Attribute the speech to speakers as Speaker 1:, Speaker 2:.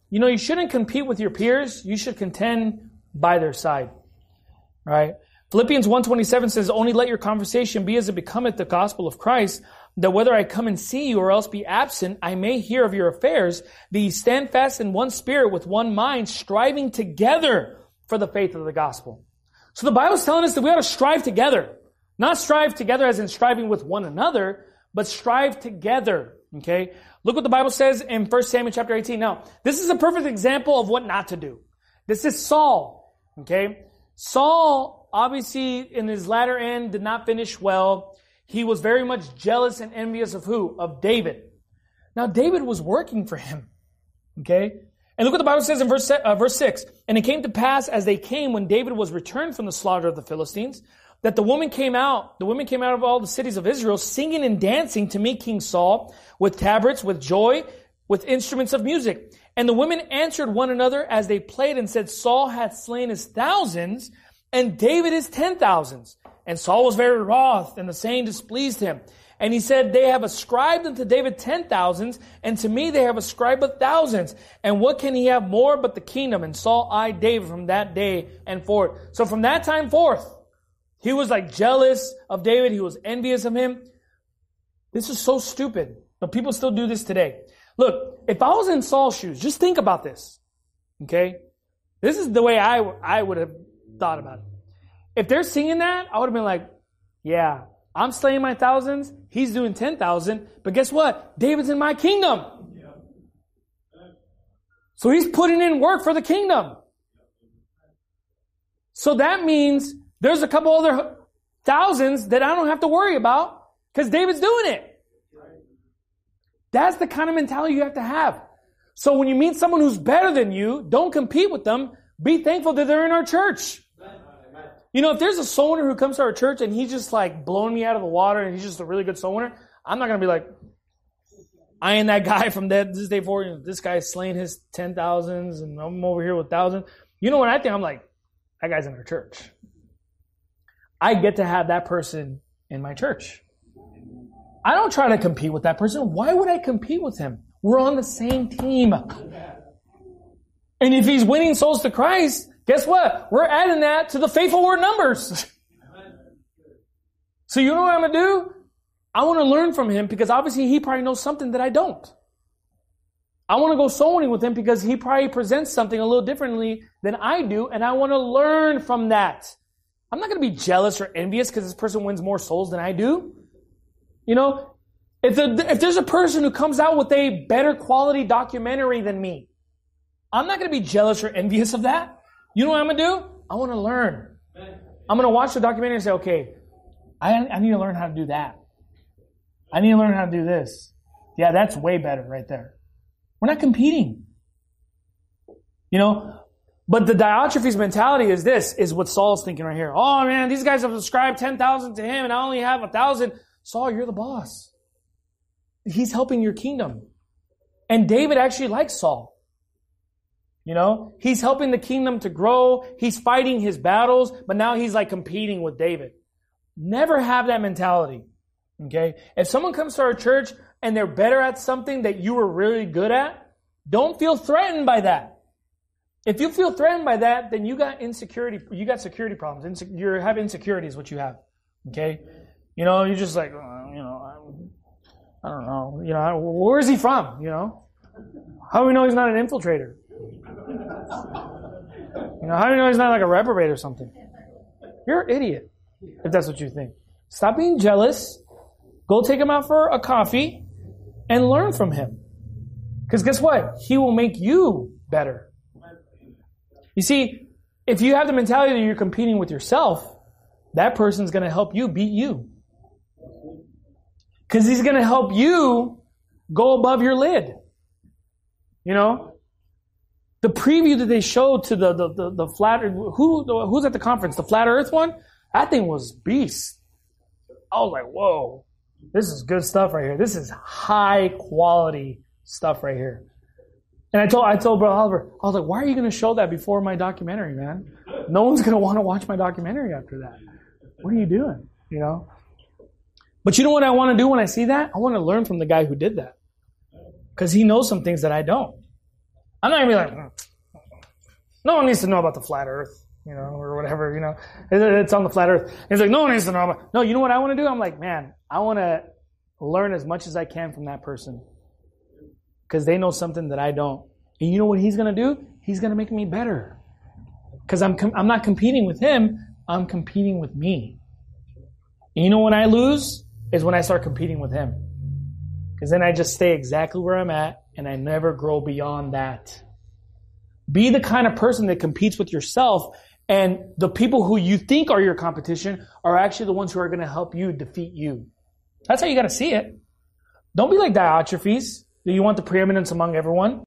Speaker 1: You shouldn't compete with your peers. You should contend by their side. Right? Philippians 1:27 says, only let your conversation be as it becometh the gospel of Christ, that whether I come and see you or else be absent, I may hear of your affairs, that ye stand fast in one spirit with one mind, striving together for the faith of the gospel. So the Bible's telling us that we ought to strive together. Not strive together as in striving with one another, but strive together. Okay? Look what the Bible says in 1 Samuel chapter 18. Now, this is a perfect example of what not to do. This is Saul. Okay? Saul, obviously, in his latter end, did not finish well. He was very much jealous and envious of who? Of David. Now, David was working for him. Okay? And look what the Bible says in verse 6. And it came to pass as they came when David was returned from the slaughter of the Philistines, that the women came out of all the cities of Israel, singing and dancing to meet King Saul, with tabrets, with joy, with instruments of music. And the women answered one another as they played and said, Saul hath slain his thousands, and David his 10,000s. And Saul was very wroth, and the saying displeased him. And he said, they have ascribed unto David 10,000s, and to me they have ascribed but thousands. And what can he have more but the kingdom? And Saul eyed David from that day and forth. So from that time forth, he was like jealous of David. He was envious of him. This is so stupid. But people still do this today. Look, if I was in Saul's shoes, just think about this. Okay? This is the way I would have thought about it. If they're singing that, I would have been like, yeah, I'm slaying my thousands. He's doing 10,000. But guess what? David's in my kingdom. So he's putting in work for the kingdom. So that means there's a couple other thousands that I don't have to worry about because David's doing it. That's the kind of mentality you have to have. So when you meet someone who's better than you, don't compete with them. Be thankful that they're in our church. If there's a soul winner who comes to our church and he's just like blowing me out of the water and he's just a really good soul winner, I'm not going to be like, I ain't that guy from this day forward. This guy's slaying his 10,000s and I'm over here with thousands. You know what I think? I'm like, that guy's in our church. I get to have that person in my church. I don't try to compete with that person. Why would I compete with him? We're on the same team. And if he's winning souls to Christ, guess what? We're adding that to the faithful word numbers. So you know what I'm going to do? I want to learn from him because obviously he probably knows something that I don't. I want to go soul winning with him because he probably presents something a little differently than I do, and I want to learn from that. I'm not going to be jealous or envious because this person wins more souls than I do. If there's a person who comes out with a better quality documentary than me, I'm not going to be jealous or envious of that. You know what I'm going to do? I want to learn. I'm going to watch the documentary and say, okay, I need to learn how to do that. I need to learn how to do this. Yeah, that's way better right there. We're not competing. But the Diotrephes mentality is what Saul's thinking right here. Oh man, these guys have ascribed 10,000 to him and I only have 1,000. Saul, you're the boss. He's helping your kingdom. And David actually likes Saul. He's helping the kingdom to grow. He's fighting his battles, but now he's like competing with David. Never have that mentality. Okay? If someone comes to our church and they're better at something that you were really good at, don't feel threatened by that. If you feel threatened by that, then you got insecurity. You got security problems. You have insecurity is what you have. Okay? You're just like, I don't know. Where is he from? How do we know he's not an infiltrator? How do you know he's not like a reprobate or something? You're an idiot if that's what you think. Stop being jealous. Go take him out for a coffee and learn from him. Because guess what? He will make you better. You see, if you have the mentality that you're competing with yourself, that person's going to help you beat you. Because he's going to help you go above your lid. The preview that they showed to the flat, who's at the conference? The flat earth one? That thing was beast. I was like, whoa, this is good stuff right here. This is high quality stuff right here. And I told Brother Oliver, I was like, why are you going to show that before my documentary, man? No one's going to want to watch my documentary after that. What are you doing? But you know what I want to do when I see that? I want to learn from the guy who did that. Because he knows some things that I don't. I'm not going to be like, no one needs to know about the flat earth, or whatever, it's on the flat earth. It's like, no one needs to know about, no, you know what I want to do? I'm like, man, I want to learn as much as I can from that person because they know something that I don't. And you know what he's going to do? He's going to make me better because I'm not competing with him. I'm competing with me. And you know when I lose is when I start competing with him. Because then I just stay exactly where I'm at and I never grow beyond that. Be the kind of person that competes with yourself, and the people who you think are your competition are actually the ones who are going to help you defeat you. That's how you got to see it. Don't be like Diotrephes. Do you want the preeminence among everyone?